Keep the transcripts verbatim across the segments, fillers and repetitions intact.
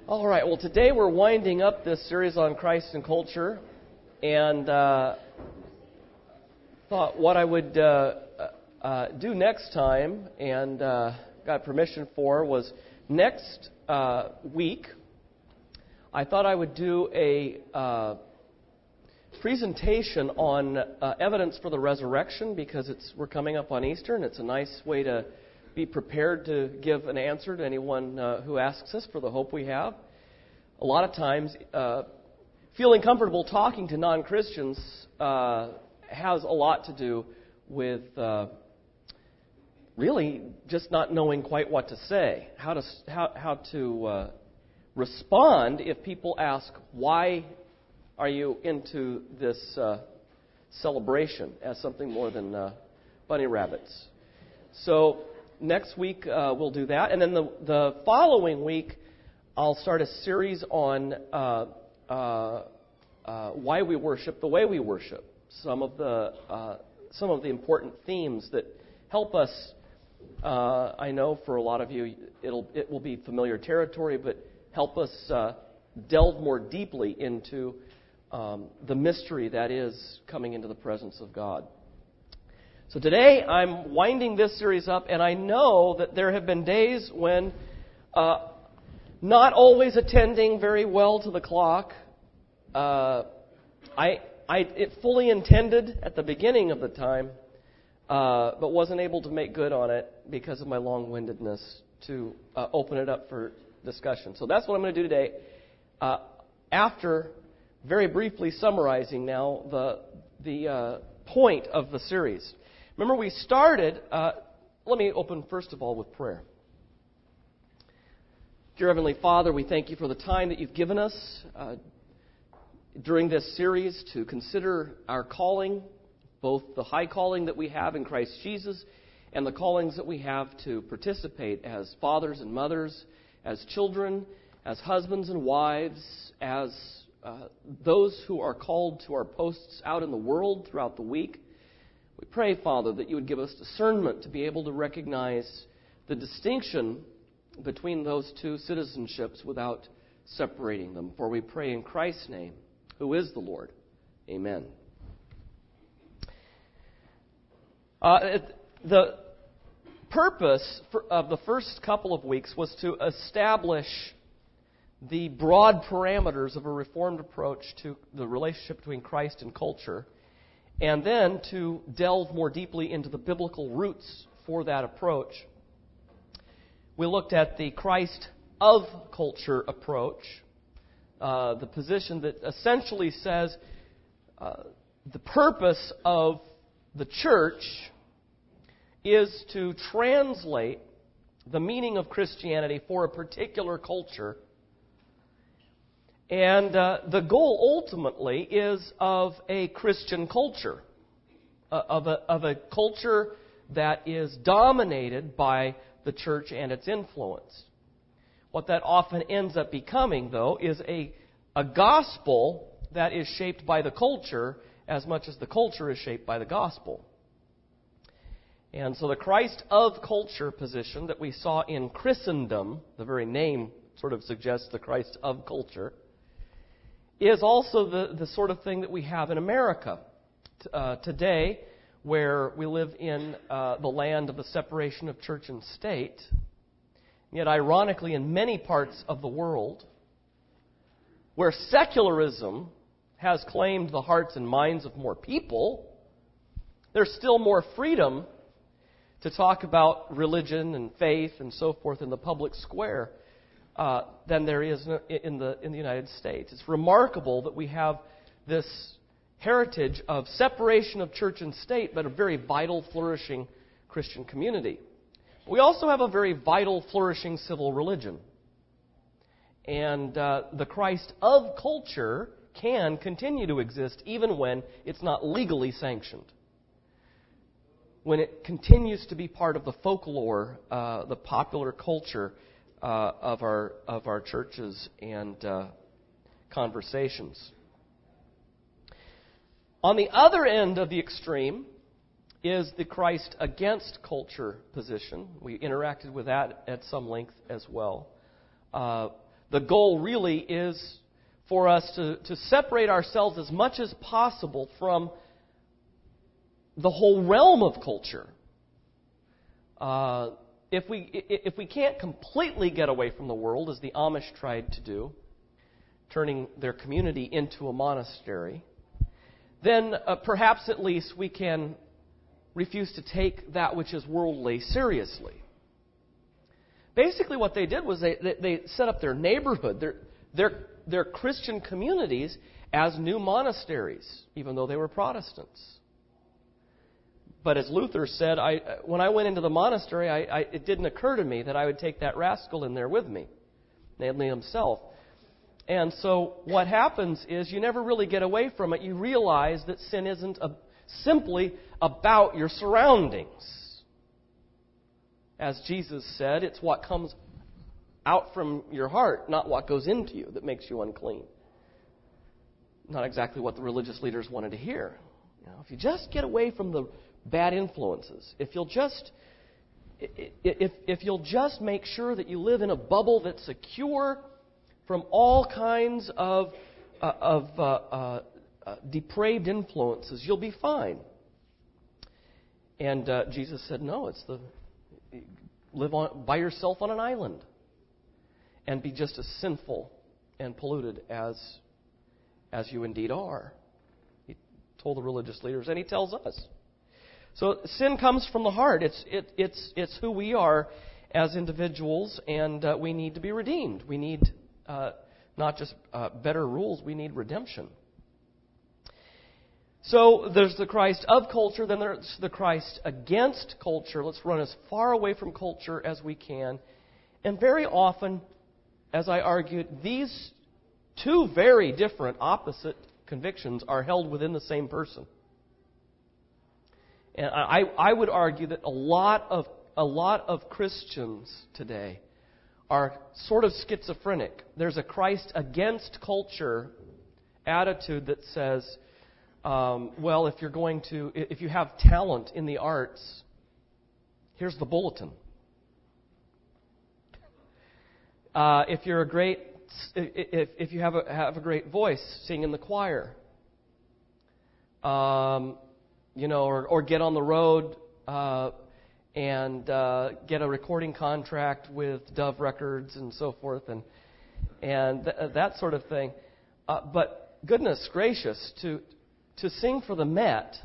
All right, well, today we're winding up this series on Christ and culture, and uh, thought what I would uh, uh, do next time, and uh, got permission for, was next uh, week, I thought I would do a uh, presentation on uh, evidence for the resurrection, because it's we're coming up on Easter, and it's a nice way to be prepared to give an answer to anyone uh, who asks us for the hope we have. A lot of times, uh, feeling comfortable talking to non-Christians uh, has a lot to do with uh, really just not knowing quite what to say, how to how, how to uh, respond if people ask, why are you into this uh, celebration as something more than uh, bunny rabbits? So next week uh, we'll do that, and then the the following week I'll start a series on uh, uh, uh, why we worship the way we worship. Some of the uh, some of the important themes that help us. Uh, I know for a lot of you it'll it will be familiar territory, but help us uh, delve more deeply into um, the mystery that is coming into the presence of God. So today I'm winding this series up, and I know that there have been days when, uh, not always attending very well to the clock, uh, I, I it fully intended at the beginning of the time, uh, but wasn't able to make good on it because of my long-windedness to uh, open it up for discussion. So that's what I'm going to do today. Uh, after very briefly summarizing now the the uh, point of the series. Remember, we started, uh, let me open first of all with prayer. Dear Heavenly Father, we thank you for the time that you've given us uh, during this series to consider our calling, both the high calling that we have in Christ Jesus and the callings that we have to participate as fathers and mothers, as children, as husbands and wives, as uh, those who are called to our posts out in the world throughout the week. We pray, Father, that you would give us discernment to be able to recognize the distinction between those two citizenships without separating them. For we pray in Christ's name, who is the Lord. Amen. Uh, it, the purpose for, of the first couple of weeks was to establish the broad parameters of a Reformed approach to the relationship between Christ and culture, and then to delve more deeply into the biblical roots for that approach. We looked at the Christ of culture approach, uh, the position that essentially says uh, the purpose of the church is to translate the meaning of Christianity for a particular culture. And uh, the goal ultimately is of a Christian culture, uh, of, a, of a culture that is dominated by the church and its influence. What that often ends up becoming, though, is a, a gospel that is shaped by the culture as much as the culture is shaped by the gospel. And so the Christ of culture position that we saw in Christendom, the very name sort of suggests the Christ of culture, is also the, the sort of thing that we have in America uh, today, where we live in uh, the land of the separation of church and state. Yet, ironically, in many parts of the world, where secularism has claimed the hearts and minds of more people, there's still more freedom to talk about religion and faith and so forth in the public square uh, than there is in the in the United States. It's remarkable that we have this heritage of separation of church and state, but a very vital, flourishing Christian community. We also have a very vital, flourishing civil religion. And uh, the Christ of culture can continue to exist even when it's not legally sanctioned. When it continues to be part of the folklore, uh, the popular culture uh, of our of our churches and uh, conversations. On the other end of the extreme is the Christ against culture position. We interacted with that at some length as well. Uh, the goal really is for us to, to separate ourselves as much as possible from the whole realm of culture. Uh, if we if we can't completely get away from the world, as the Amish tried to do, turning their community into a monastery, then uh, perhaps at least we can refuse to take that which is worldly seriously. Basically what they did was they, they, they set up their neighborhood, their, their, their Christian communities as new monasteries, even though they were Protestants. But as Luther said, I, when I went into the monastery, I, I, it didn't occur to me that I would take that rascal in there with me, namely himself. And so what happens is you never really get away from it. You realize that sin isn't a, simply about your surroundings. As Jesus said, it's what comes out from your heart, not what goes into you, that makes you unclean. Not exactly what the religious leaders wanted to hear. You know, if you just get away from the bad influences, if you'll just if if you'll just make sure that you live in a bubble that's secure from all kinds of uh, of uh, uh, uh, depraved influences, you'll be fine. And uh, Jesus said, no, it's the live on by yourself on an island and be just as sinful and polluted as as you indeed are. He told the religious leaders, and he tells us. So sin comes from the heart. It's it, it's it's who we are as individuals, and uh, we need to be redeemed. We need uh, not just uh, better rules. We need redemption. So there's the Christ of culture, then there's the Christ against culture. Let's run as far away from culture as we can. And very often, as I argued, these two very different, opposite convictions are held within the same person. And I, I would argue that a lot of a lot of Christians today are sort of schizophrenic. There's a Christ against culture attitude that says, Um, well, if you're going to, if you have talent in the arts, here's the bulletin. Uh, if you're a great, if if you have a have a great voice, sing in the choir. Um, you know, or or get on the road uh, and uh, get a recording contract with Dove Records and so forth, and and th- that sort of thing. Uh, but goodness gracious, to To sing for the Met,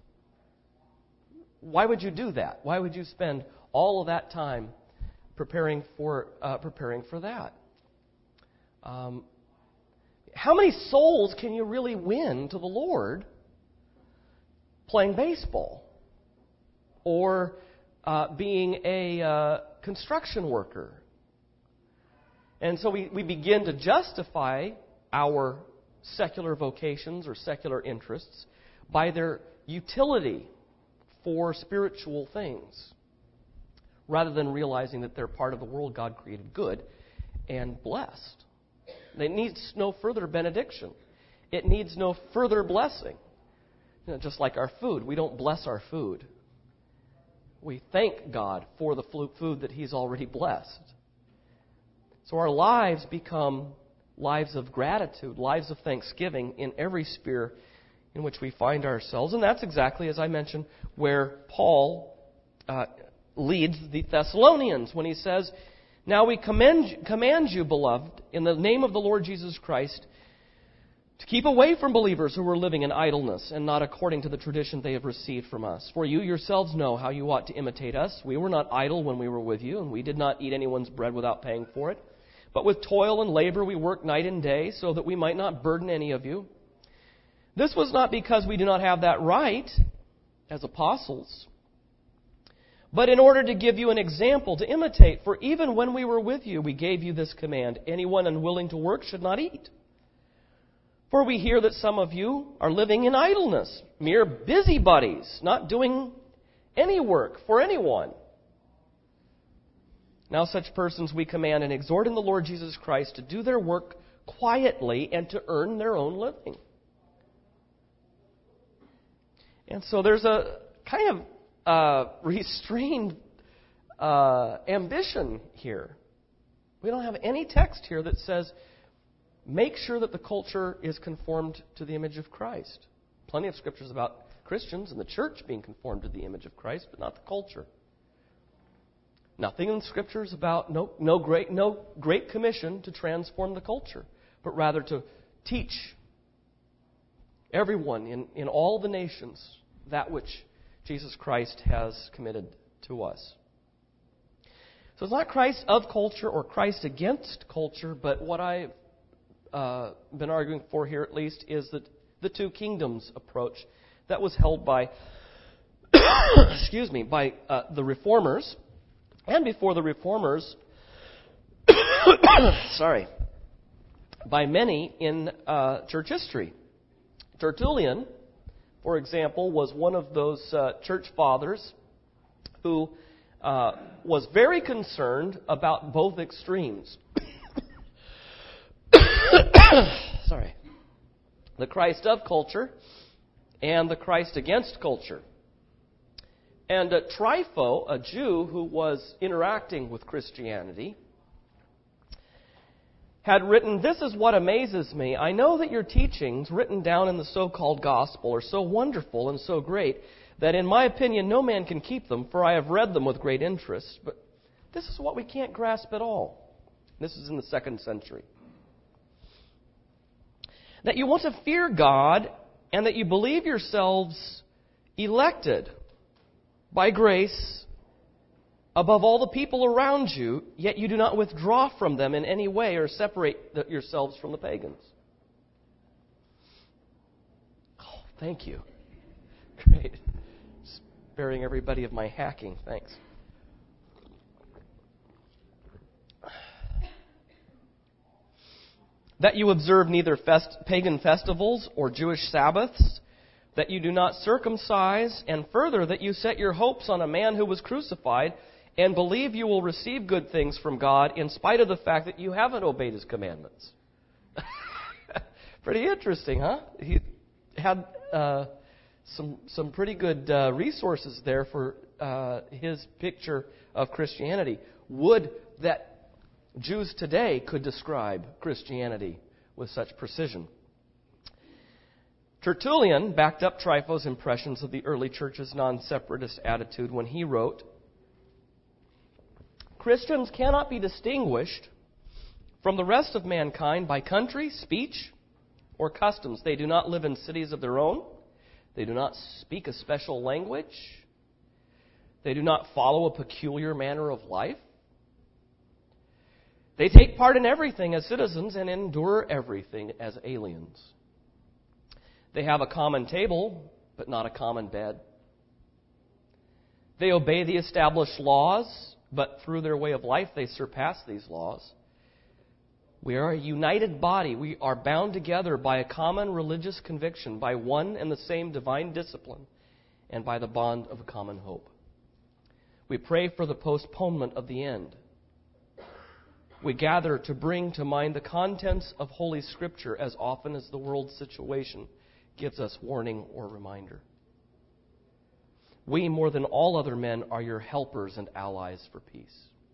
why would you do that? Why would you spend all of that time preparing for uh, preparing for that? Um, how many souls can you really win to the Lord playing baseball or uh, being a uh, construction worker? And so we, we begin to justify our secular vocations or secular interests by their utility for spiritual things, rather than realizing that they're part of the world God created good and blessed. It needs no further benediction. It needs no further blessing. You know, just like our food, we don't bless our food. We thank God for the food that He's already blessed. So our lives become lives of gratitude, lives of thanksgiving in every sphere in which we find ourselves. And that's exactly, as I mentioned, where Paul uh, leads the Thessalonians when he says, "Now we commend, command you, beloved, in the name of the Lord Jesus Christ, to keep away from believers who are living in idleness and not according to the tradition they have received from us. For you yourselves know how you ought to imitate us. We were not idle when we were with you, and we did not eat anyone's bread without paying for it. But with toil and labor we worked night and day, so that we might not burden any of you. This was not because we do not have that right as apostles, but in order to give you an example to imitate. For even when we were with you, we gave you this command: anyone unwilling to work should not eat. For we hear that some of you are living in idleness, mere busybodies, not doing any work for anyone. Now such persons we command and exhort in the Lord Jesus Christ to do their work quietly and to earn their own living." And so there's a kind of uh, restrained uh, ambition here. We don't have any text here that says, make sure that the culture is conformed to the image of Christ. Plenty of scriptures about Christians and the church being conformed to the image of Christ, but not the culture. Nothing in the scriptures about no, no great no great commission to transform the culture, but rather to teach everyone in, in all the nations that which Jesus Christ has committed to us. So it's not Christ of culture or Christ against culture, but what I've uh, been arguing for here at least is that the two kingdoms approach that was held by, excuse me, by uh, the Reformers, and before the Reformers, sorry, by many in uh, church history. Tertullian, for example, was one of those uh, church fathers who uh, was very concerned about both extremes. Sorry. The Christ of culture and the Christ against culture. And uh, Trypho, a Jew who was interacting with Christianity, had written, "This is what amazes me. I know that your teachings, written down in the so-called gospel, are so wonderful and so great that in my opinion no man can keep them, for I have read them with great interest. But this is what we can't grasp at all." This is in the second century. "That you want to fear God and that you believe yourselves elected by grace above all the people around you, yet you do not withdraw from them in any way or separate the, yourselves from the pagans." Oh, thank you. Great. Sparing everybody of my hacking. Thanks. "That you observe neither fest, pagan festivals or Jewish Sabbaths, that you do not circumcise, and further, that you set your hopes on a man who was crucified, and believe you will receive good things from God in spite of the fact that you haven't obeyed His commandments." Pretty interesting, huh? He had uh, some some pretty good uh, resources there for uh, his picture of Christianity. Would that Jews today could describe Christianity with such precision. Tertullian backed up Trypho's impressions of the early church's non-separatist attitude when he wrote, "Christians cannot be distinguished from the rest of mankind by country, speech, or customs. They do not live in cities of their own. They do not speak a special language. They do not follow a peculiar manner of life. They take part in everything as citizens and endure everything as aliens. They have a common table, but not a common bed. They obey the established laws, but through their way of life they surpass these laws. We are a united body. We are bound together by a common religious conviction, by one and the same divine discipline, and by the bond of a common hope. We pray for the postponement of the end. We gather to bring to mind the contents of Holy Scripture as often as the world's situation gives us warning or reminder. We, more than all other men, are your helpers and allies for peace."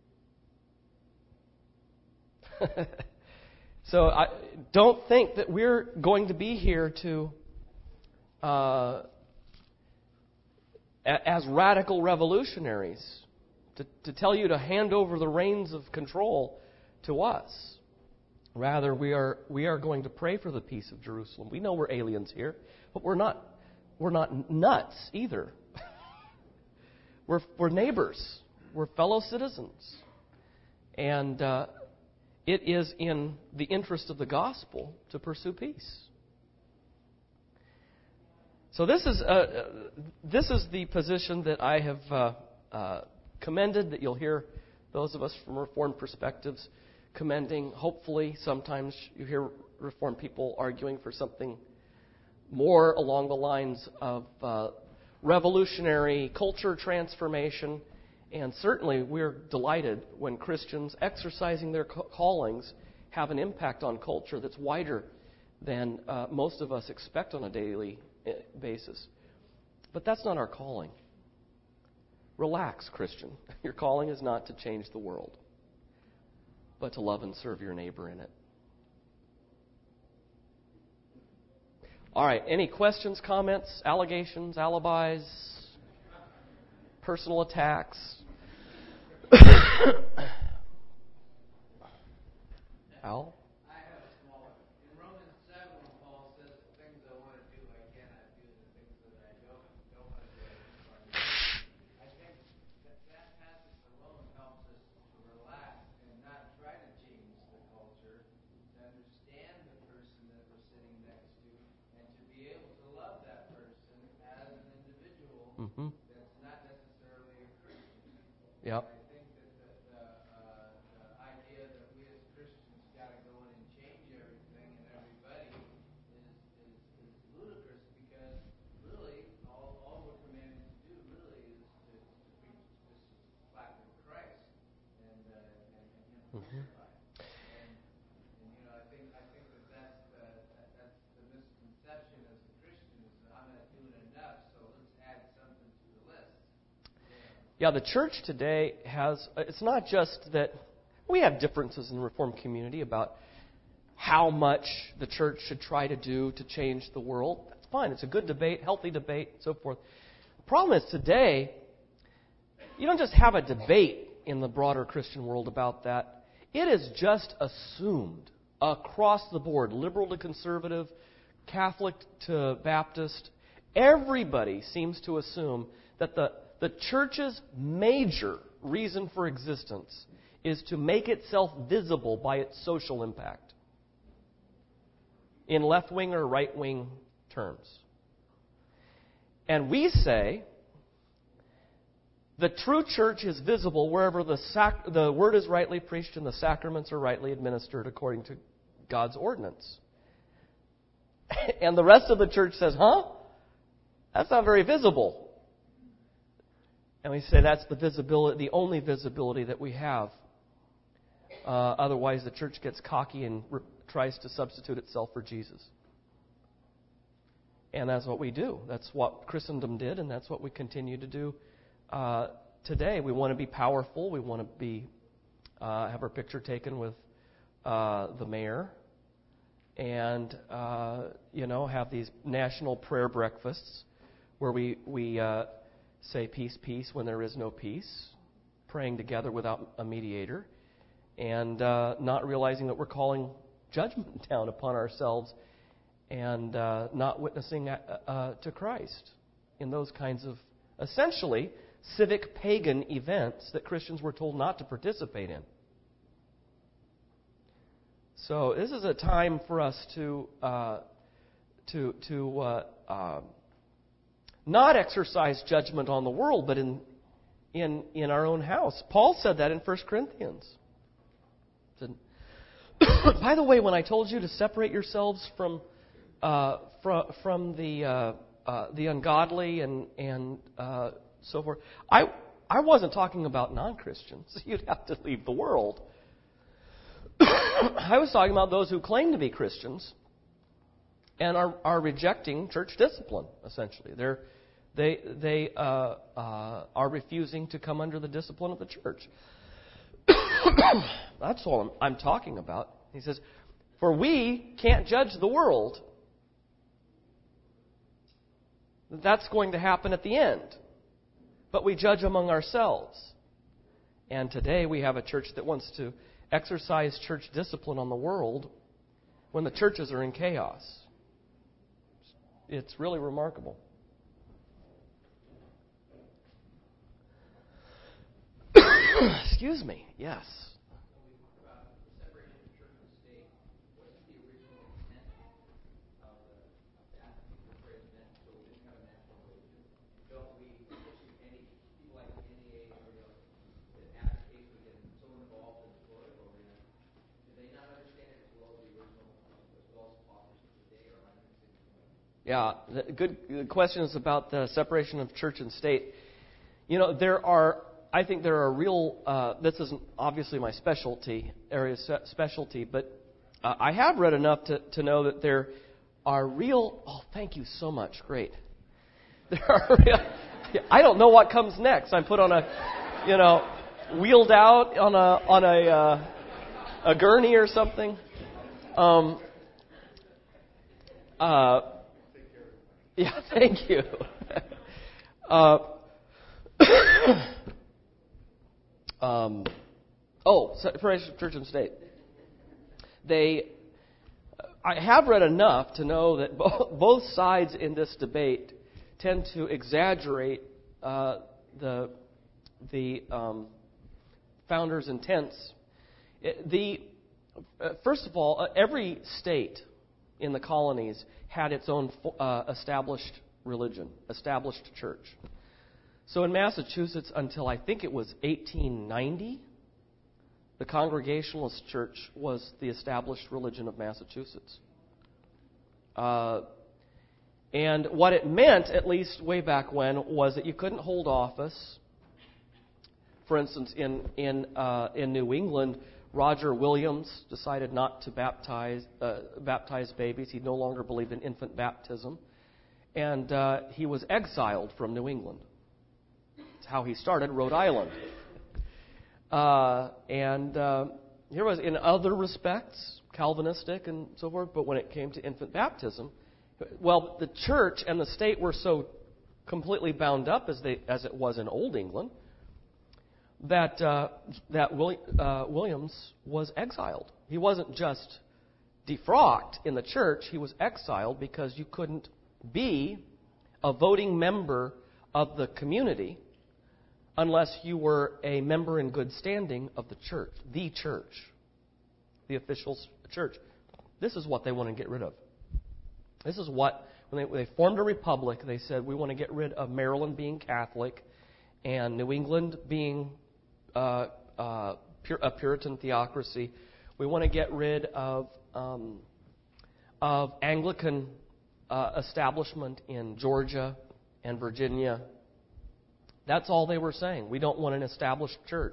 So I don't think that we're going to be here to, uh, as radical revolutionaries, to, to tell you to hand over the reins of control to us. Rather, we are we are going to pray for the peace of Jerusalem. We know we're aliens here, but we're not we're not nuts either. we're we're neighbors. We're fellow citizens, and uh, it is in the interest of the gospel to pursue peace. So this is uh, this is the position that I have uh, uh, commended. That you'll hear those of us from Reformed perspectives commending. Hopefully, sometimes you hear Reformed people arguing for something more along the lines of uh, revolutionary culture transformation. And certainly, we're delighted when Christians exercising their callings have an impact on culture that's wider than uh, most of us expect on a daily basis. But that's not our calling. Relax, Christian. Your calling is not to change the world. but to love and serve your neighbor in it. All right, any questions, comments, allegations, alibis, personal attacks? Al? Mm-hmm. That's not necessarily a Christian. Yep. I think that the, the, uh, the idea that we as Christians got to go in and change everything and everybody is, is, is ludicrous, because really all, all we're commanded to do really is to, to preach this fact of Christ and uh, and, and Him crucified. Mm-hmm. And, and you know I think I think that that's the, that, that's the misconception as a Christian, is that I'm not doing enough, so let's add something to the list. Yeah, the church today has, it's not just that we have differences in the Reformed community about how much the church should try to do to change the world. That's fine. It's a good debate, healthy debate, and so forth. The problem is today, you don't just have a debate in the broader Christian world about that. It is just assumed across the board, liberal to conservative, Catholic to Baptist. Everybody seems to assume that the, the church's major reason for existence is to make itself visible by its social impact, in left-wing or right-wing terms. And we say the true church is visible wherever the, sac- the word is rightly preached and the sacraments are rightly administered according to God's ordinance. And the rest of the church says, huh? That's not very visible. And we say that's the visibility, the only visibility that we have. Uh, otherwise, the church gets cocky and re- tries to substitute itself for Jesus. And that's what we do. That's what Christendom did, and that's what we continue to do uh, today. We want to be powerful. We want to be uh, have our picture taken with uh, the mayor, and uh, you know, have these national prayer breakfasts where we we uh, say peace, peace when there is no peace, praying together without a mediator, and uh, not realizing that we're calling judgment down upon ourselves and uh, not witnessing uh, uh, to Christ in those kinds of, essentially, civic pagan events that Christians were told not to participate in. So this is a time for us to uh, to to uh, uh, not exercise judgment on the world, but in in in our own house. Paul said that in First Corinthians. By the way, when I told you to separate yourselves from uh, from from the uh, uh, the ungodly and and uh, so forth, I I wasn't talking about non-Christians. You'd have to leave the world. I was talking about those who claim to be Christians and are are rejecting church discipline. Essentially, they're they they uh, uh, are refusing to come under the discipline of the church. That's all I'm, I'm talking about. He says, for we can't judge the world. That's going to happen at the end. But we judge among ourselves. And today we have a church that wants to exercise church discipline on the world when the churches are in chaos. It's really remarkable. Excuse me. Yes. Yeah, good question is about the separation of church and state. You know, there are, I think there are real, uh, this isn't obviously my specialty, area specialty, but uh, I have read enough to, to know that there are real, oh, thank you so much, great. There are real, I don't know what comes next. I'm put on a, you know, wheeled out on a, on a, uh, a gurney or something. Um, uh, yeah, thank you. uh, um, oh, Separation of Church and State. They, I have read enough to know that both sides in this debate tend to exaggerate uh, the the um, founders' intents. The uh, first of all, uh, every state in the colonies had its own uh, established religion, established church. So in Massachusetts, until I think it was eighteen ninety, the Congregationalist Church was the established religion of Massachusetts. Uh, and what it meant, at least way back when, was that you couldn't hold office. For instance, in in uh, in New England, Roger Williams decided not to baptize uh, baptize babies. He no longer believed in infant baptism, and uh, he was exiled from New England. That's how he started Rhode Island. Uh, and uh, here was, in other respects, Calvinistic and so forth, but when it came to infant baptism, well, the church and the state were so completely bound up as they as it was in Old England that uh, that William, uh, Williams was exiled. He wasn't just defrocked in the church; he was exiled because you couldn't be a voting member of the community unless you were a member in good standing of the church, the church, the official church. This is what they want to get rid of. This is what, when they, when they formed a republic, they said, we want to get rid of Maryland being Catholic and New England being uh, uh, pure, a Puritan theocracy. We want to get rid of, um, of Anglican uh, establishment in Georgia and Virginia. That's all they were saying. We don't want an established church.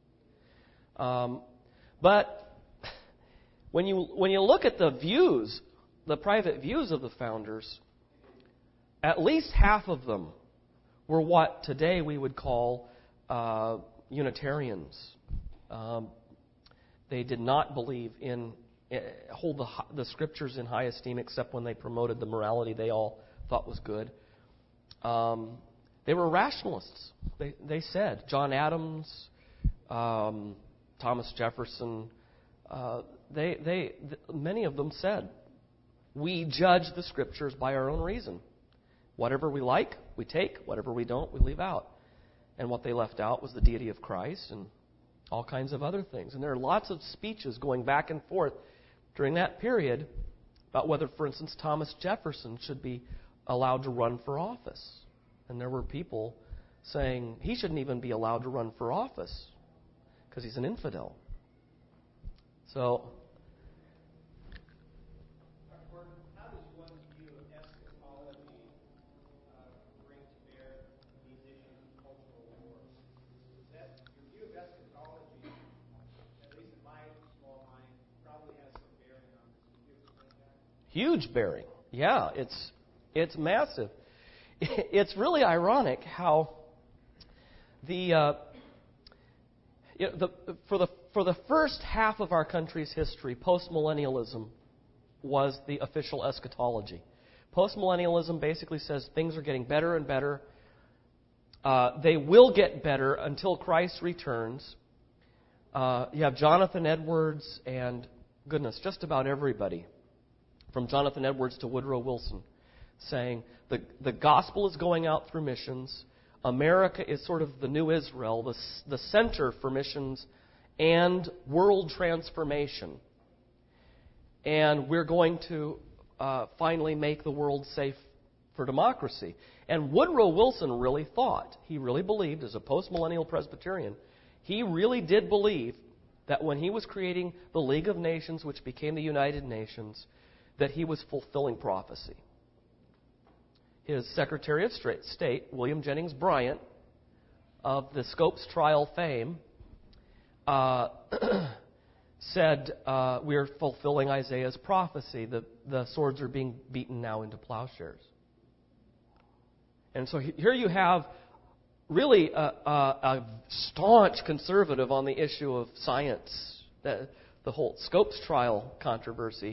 Um, but when you when you look at the views, the private views of the founders, at least half of them were what today we would call uh, Unitarians. Um, they did not believe in uh, hold the the scriptures in high esteem, except when they promoted the morality they all thought was good. Um, They were rationalists. They they said John Adams, um, Thomas Jefferson. Uh, they they th- many of them said, we judge the scriptures by our own reason. Whatever we like, we take. Whatever we don't, we leave out. And what they left out was the deity of Christ and all kinds of other things. And there are lots of speeches going back and forth during that period about whether, for instance, Thomas Jefferson should be allowed to run for office. And there were people saying he shouldn't even be allowed to run for office because he's an infidel. So, how does one view of eschatology uh, bring to bear these issues of cultural wars? That your view of eschatology, at least in my small mind, probably has some bearing on this. Can you explain that? huge bearing. Yeah, it's it's massive. It's really ironic how the, uh, you know, the for the for the first half of our country's history, postmillennialism was the official eschatology. Postmillennialism basically says things are getting better and better. Uh, they will get better until Christ returns. Uh, you have Jonathan Edwards and, goodness, just about everybody, from Jonathan Edwards to Woodrow Wilson, saying the, the gospel is going out through missions. America is sort of the new Israel, the, the center for missions and world transformation. And we're going to uh, finally make the world safe for democracy. And Woodrow Wilson really thought, he really believed, as a post-millennial Presbyterian, he really did believe that when he was creating the League of Nations, which became the United Nations, that he was fulfilling prophecy. His Secretary of State, William Jennings Bryant, of the Scopes trial fame, uh, said, uh, we are fulfilling Isaiah's prophecy. The, the swords are being beaten now into plowshares. And so here you have really a, a, a staunch conservative on the issue of science, that the whole Scopes trial controversy.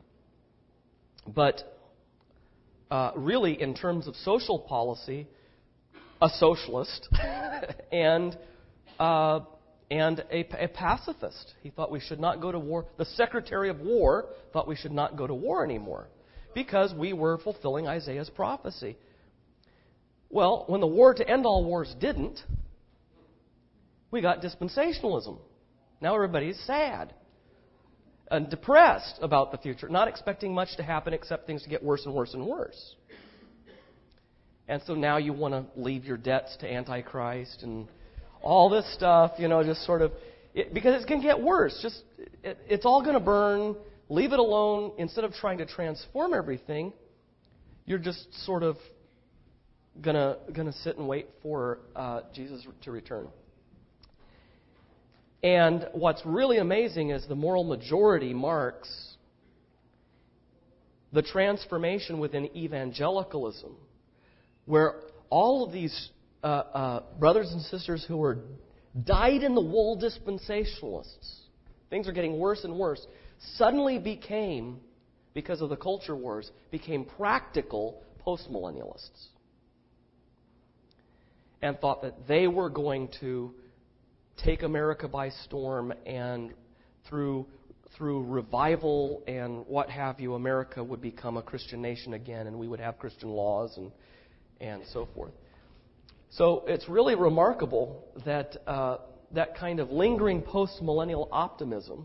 But uh, really, in terms of social policy, a socialist and uh, and a, a pacifist. He thought we should not go to war. The Secretary of War thought we should not go to war anymore because we were fulfilling Isaiah's prophecy. Well, when the war to end all wars didn't, we got dispensationalism. Now everybody's sad and depressed about the future, not expecting much to happen except things to get worse and worse and worse. And so now you want to leave your debts to Antichrist and all this stuff, you know, just sort of, it, because it can get worse. Just it, it's all going to burn. Leave it alone. Instead of trying to transform everything, you're just sort of gonna gonna sit and wait for uh, Jesus to return. And what's really amazing is the moral majority marks the transformation within evangelicalism, where all of these uh, uh, brothers and sisters who were dyed-in-the-wool dispensationalists, things are getting worse and worse, suddenly became, because of the culture wars, became practical postmillennialists. And thought that they were going to take America by storm, and through through revival and what have you, America would become a Christian nation again, and we would have Christian laws and and so forth. So it's really remarkable that uh, that kind of lingering post-millennial optimism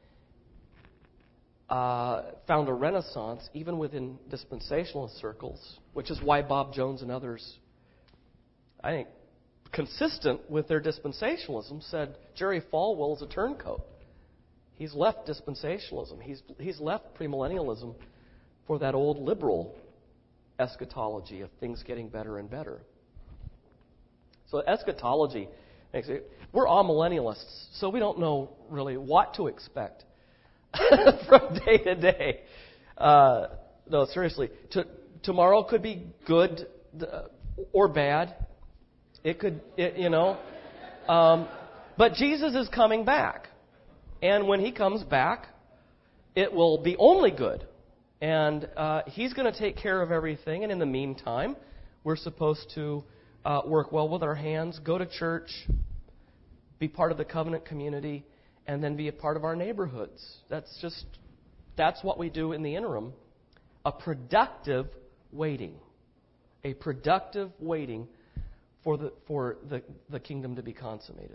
uh, found a renaissance even within dispensationalist circles, which is why Bob Jones and others, I think, consistent with their dispensationalism, said Jerry Falwell is a turncoat. He's left dispensationalism. He's he's left premillennialism for that old liberal eschatology of things getting better and better. So eschatology makes it. We're all millennialists, so we don't know really what to expect from day to day. Uh, no, seriously, to, tomorrow could be good uh, or bad. It could, it, you know. Um, but Jesus is coming back. And when He comes back, it will be only good. And uh, He's going to take care of everything. And in the meantime, we're supposed to uh, work well with our hands, go to church, be part of the covenant community, and then be a part of our neighborhoods. That's just, that's what we do in the interim. A productive waiting. A productive waiting for the for the, the kingdom to be consummated.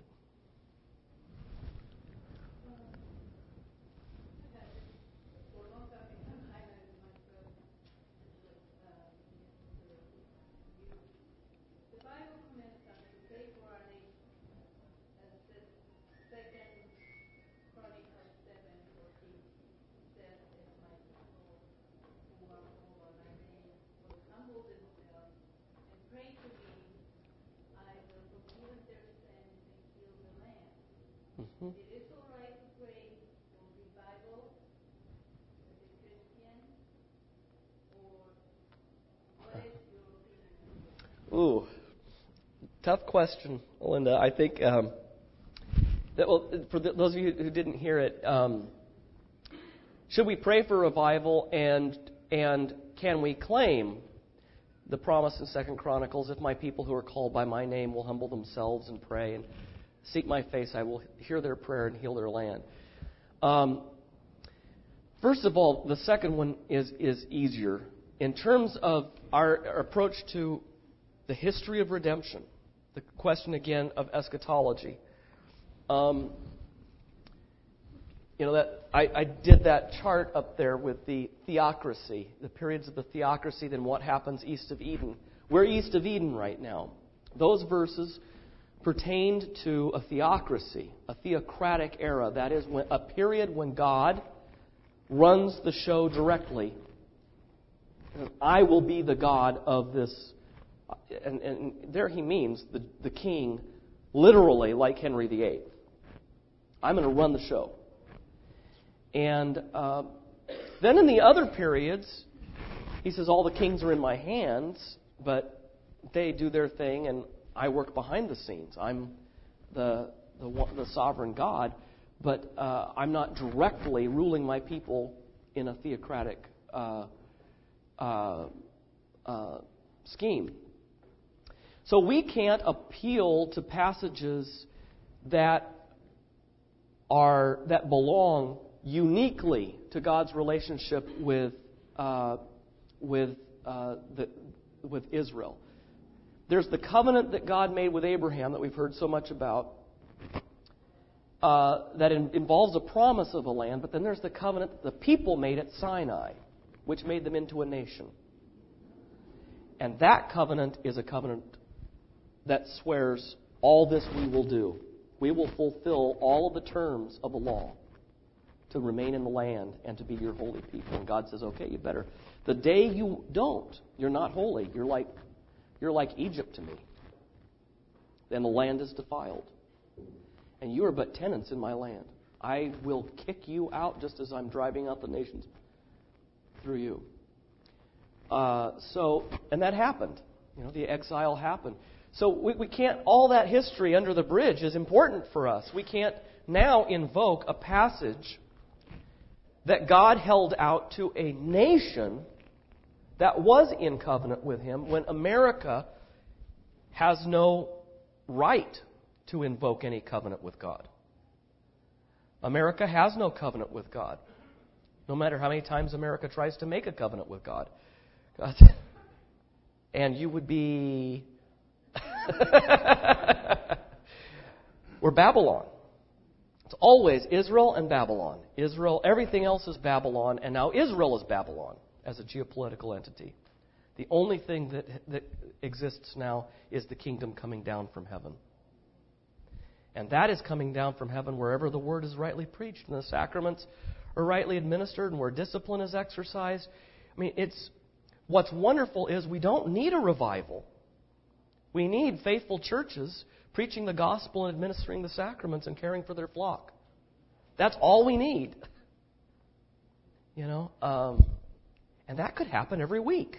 Mm-hmm. It is all right to pray for revival as a Christian, or what is your opinion? Ooh, tough question, Linda. I think um, that, well, for the, those of you who didn't hear it, um, should we pray for revival, and and can we claim the promise in Second Chronicles, if my people who are called by my name will humble themselves and pray and seek my face, I will hear their prayer and heal their land. Um, first of all, the second one is, is easier. In terms of our, our approach to the history of redemption, the question again of eschatology. Um, you know, that I, I did that chart up there with the theocracy, the periods of the theocracy, then what happens east of Eden. We're east of Eden right now. Those verses pertained to a theocracy, a theocratic era. That is, when, a period when God runs the show directly. I will be the God of this. And, and there he means the, the king, literally like Henry the Eighth. I'm going to run the show. And uh, then in the other periods, he says, all the kings are in my hands, but they do their thing and I work behind the scenes. I'm the, the the sovereign God. but uh, I'm not directly ruling my people in a theocratic uh, uh, uh, scheme. So we can't appeal to passages that are that belong uniquely to God's relationship with uh, with uh, the with Israel. There's the covenant that God made with Abraham that we've heard so much about, uh, that in, involves a promise of a land, but then there's the covenant that the people made at Sinai, which made them into a nation. And that covenant is a covenant that swears, all this we will do. We will fulfill all of the terms of the law to remain in the land and to be your holy people. And God says, okay, you better. The day you don't, you're not holy. You're like You're like Egypt to me. Then the land is defiled. And you are but tenants in my land. I will kick you out just as I'm driving out the nations through you. Uh, so, and that happened. You know, the exile happened. So we, we can't, all that history under the bridge is important for us. We can't now invoke a passage that God held out to a nation that was in covenant with Him when America has no right to invoke any covenant with God. America has no covenant with God. No matter how many times America tries to make a covenant with God. God. And you would be... We're Babylon. It's always Israel and Babylon. Israel, everything else is Babylon, and now Israel is Babylon as a geopolitical entity. The only thing that, that exists now is the kingdom coming down from heaven. And that is coming down from heaven wherever the word is rightly preached and the sacraments are rightly administered and where discipline is exercised. I mean, it's what's wonderful is we don't need a revival. We need faithful churches preaching the gospel and administering the sacraments and caring for their flock. That's all we need. You know, um, and that could happen every week.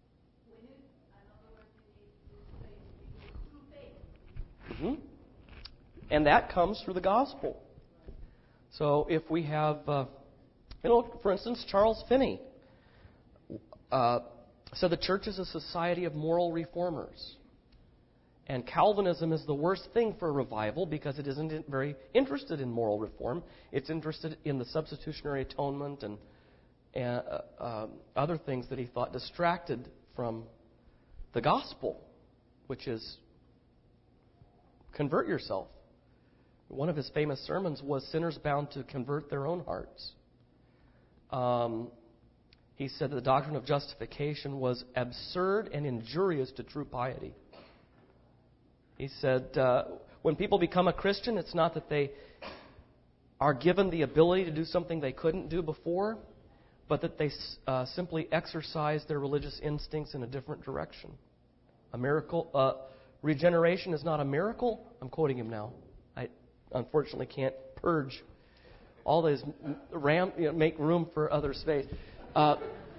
Mm-hmm. And that comes through the gospel. So if we have, uh, you know, for instance, Charles Finney uh, said the church is a society of moral reformers. And Calvinism is the worst thing for a revival because it isn't very interested in moral reform. It's interested in the substitutionary atonement and, and uh, uh, other things that he thought distracted from the gospel, which is convert yourself. One of his famous sermons was sinners bound to convert their own hearts. Um, he said the doctrine of justification was absurd and injurious to true piety. He said, uh, when people become a Christian, it's not that they are given the ability to do something they couldn't do before, but that they uh, simply exercise their religious instincts in a different direction. A miracle, uh, regeneration is not a miracle. I'm quoting him now. I unfortunately can't purge all these, ram, you know, make room for other space. Uh,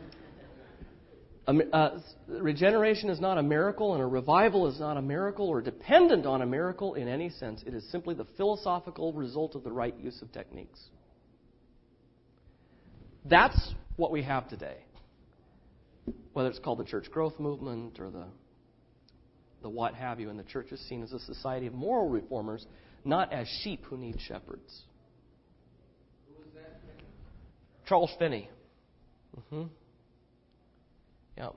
Uh, regeneration is not a miracle, and a revival is not a miracle or dependent on a miracle in any sense. It is simply the philosophical result of the right use of techniques. That's what we have today. Whether it's called the church growth movement or the, the what have you, and the church is seen as a society of moral reformers, not as sheep who need shepherds. Who was that? Charles Finney. Mm-hmm. Yeah.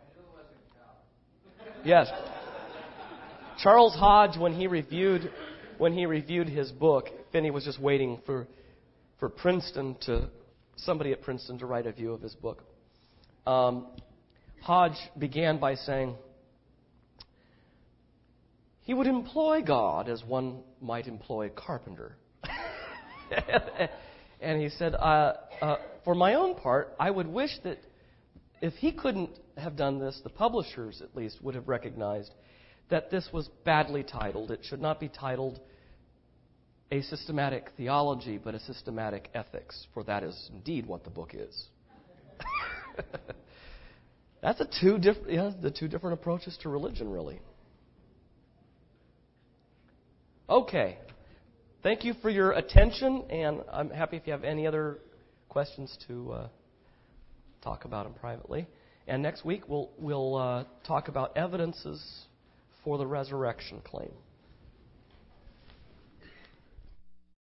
Yes. Charles Hodge, when he reviewed when he reviewed his book, Finney was just waiting for for Princeton to somebody at Princeton to write a view of his book. Um, Hodge began by saying he would employ God as one might employ a carpenter. And he said, uh, uh, for my own part, I would wish that if he couldn't have done this, the publishers at least would have recognized that this was badly titled. It should not be titled A Systematic Theology, but A Systematic Ethics, for that is indeed what the book is. That's a two different, yeah, the two different approaches to religion, really. Okay, thank you for your attention, and I'm happy if you have any other questions to uh, talk about them privately. And next week we'll we'll uh, talk about evidences for the resurrection claim.